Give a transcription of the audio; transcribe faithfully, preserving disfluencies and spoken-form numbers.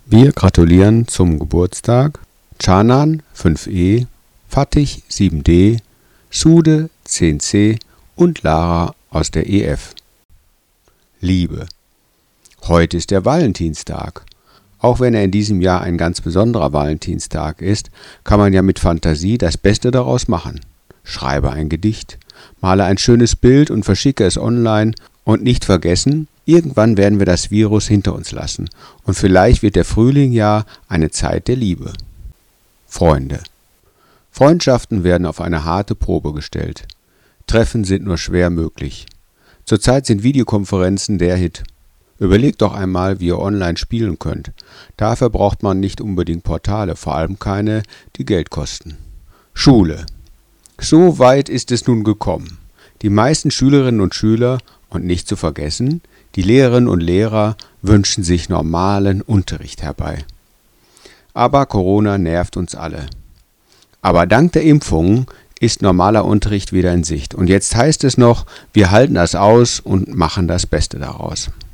Wir gratulieren zum Geburtstag Canan fünf e, Fatih sieben d, Sude zehn c und Lara aus der E F. Liebe. Heute ist der Valentinstag. Auch wenn er in diesem Jahr ein ganz besonderer Valentinstag ist, kann man ja mit Fantasie das Beste daraus machen. Schreibe ein Gedicht, male ein schönes Bild und verschicke es online und nicht vergessen, irgendwann werden wir das Virus hinter uns lassen und vielleicht wird der Frühling ja eine Zeit der Liebe. Freunde. Freundschaften werden auf eine harte Probe gestellt. Treffen sind nur schwer möglich. Zurzeit sind Videokonferenzen der Hit. Überlegt doch einmal, wie ihr online spielen könnt. Dafür braucht man nicht unbedingt Portale, vor allem keine, die Geld kosten. Schule. So weit ist es nun gekommen. Die meisten Schülerinnen und Schüler, und nicht zu vergessen, die Lehrerinnen und Lehrer wünschen sich normalen Unterricht herbei. Aber Corona nervt uns alle. Aber dank der Impfungen ist normaler Unterricht wieder in Sicht. Und jetzt heißt es noch, wir halten das aus und machen das Beste daraus.